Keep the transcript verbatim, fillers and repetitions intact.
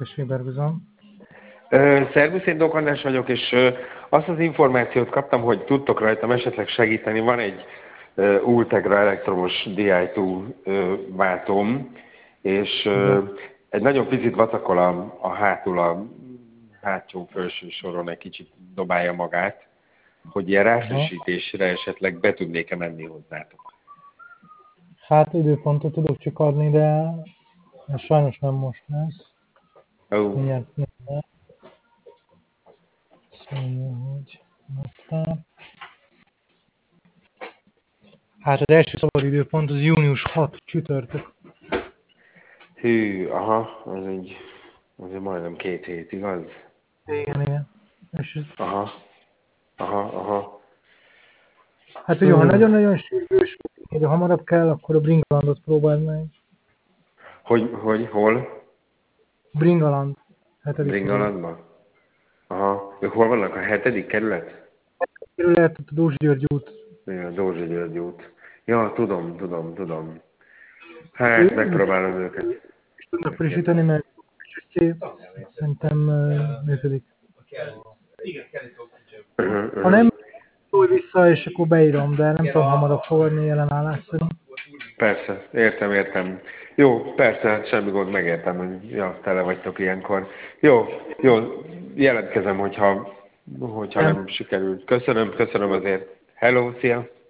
tessék, Berguzon. Szervusz, én Dok András vagyok, és ö, azt az információt kaptam, hogy tudtok rajtam esetleg segíteni. Van egy ö, Ultegra elektromos D I kettő ö, váltóm, és ö, egy nagyon picit vacakol a, a hátul, a hátsó felső soron egy kicsit dobálja magát, hogy ilyen ráfrissítésre esetleg be tudnék-e menni hozzátok. Hát időpontot tudok csak adni, de ez sajnos nem most lesz. Oh. Mindjárt mindjárt. Szóval, hogy aztán. Hát az első szabad időpont az június hatodika csütörtök. Hű, aha, az egy, az egy majdnem két hét, igaz? Igen, igen. És ez, Aha, aha, aha. hát ugye, ha nagyon-nagyon sürgős, de hamarabb kell, akkor a Bringalandot próbáld meg. Hogy, hogy, hol? Bringaland. hetedik kerület. Bringalandban? Aha. Ők hol vannak? A hetedik kerület? Kerület, a Dózsa György út. Igen, a Dózsa György út. Ja, tudom, tudom, tudom. Hát, megpróbálom őket. És tudnak frissíteni, mert szerintem uh, működik. Ha nem, szólj vissza, és akkor beírom, de nem tudom hamarabb fogadni jelenállás szerint. Persze, értem, értem. Jó, persze, hát semmi gond, megértem, hogy ja, tele vagytok ilyenkor. Jó, jó, jelentkezem, hogyha, hogyha nem sikerült. Köszönöm, köszönöm azért. Hello, szia!